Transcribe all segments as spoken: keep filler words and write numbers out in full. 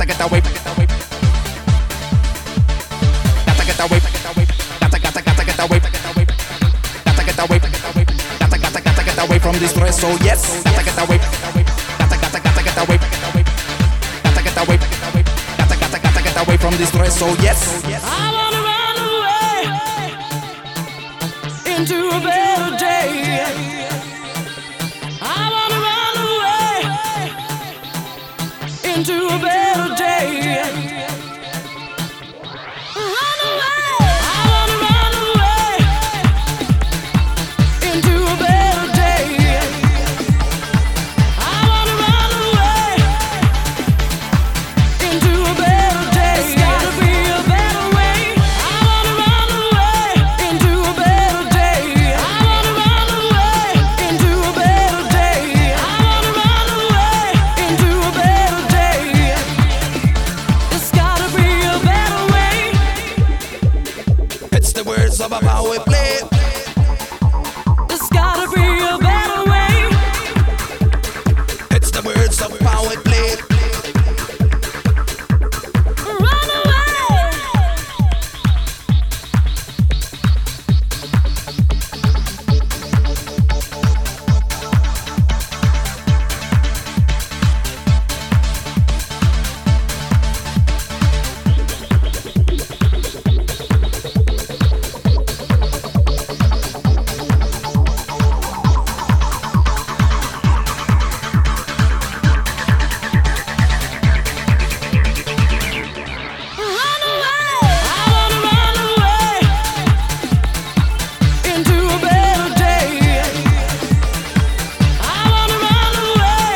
get away. Gotta get away. Gotta gotta gotta get away. Gotta get away. Gotta gotta gotta get away from this stress. So yes, gotta get away. Gotta gotta gotta get away. Gotta get away. Gotta gotta gotta get away from this stress. So yes. I wanna run away into a better day. I wanna run away into a better day. Run away. I wanna run away into a better day. I wanna run away into a better day. It's gotta be a better way. I wanna run away into a better day. I wanna run away into a better day. I wanna run away into a better day. It's gotta be a better way. It's the words of how we play. It's gotta be a better way. It's the words of how we play. Run away. Run away. I wanna run away into a better day. I wanna run away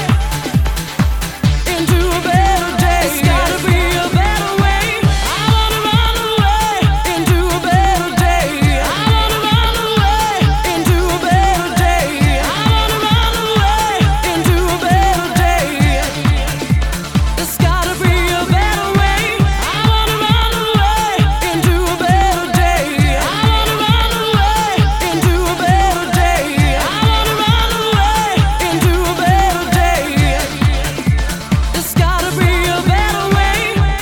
into a better day. It's gotta be a better way. I wanna run away into a better day. I wanna run away into a better day. I wanna run away into a better day. It's gotta be a better way. I wanna run away into a better day. I wanna run away into a better day. I wanna run away into a better day. It's gotta be a better way.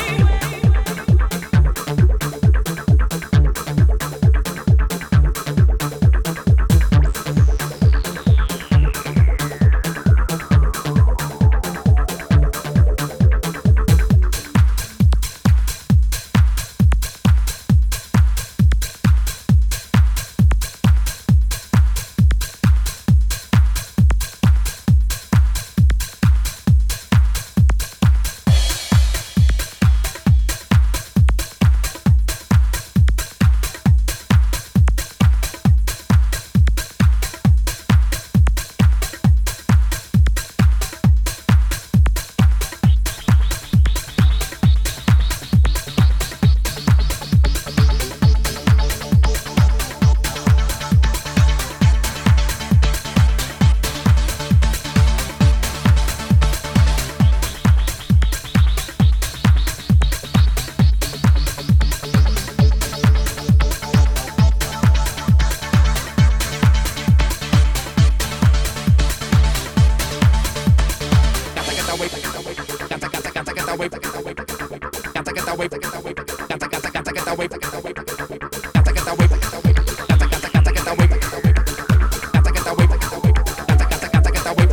Gotta get away. Gotta gotta gotta get away. Gotta get away. Gotta get away. Gotta gotta gotta get away. Gotta get away. Gotta get away. Gotta gotta gotta get away. Gotta get away. Gotta gotta gotta get away.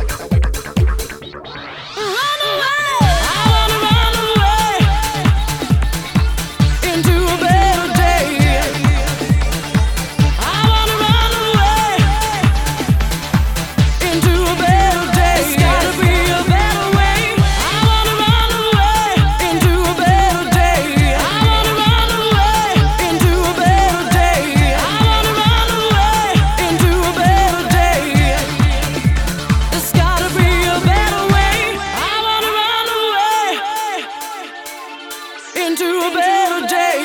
Run away. I wanna run away into a better day. I wanna run away into a better day. It's gotta be a better way. I wanna run away into a better day. I wanna run away into a better day. I wanna run away into a better day. It's gotta be a better way. I wanna run away into a better day.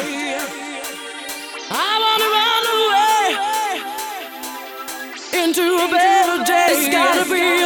I wanna run away into a better day. It's gotta be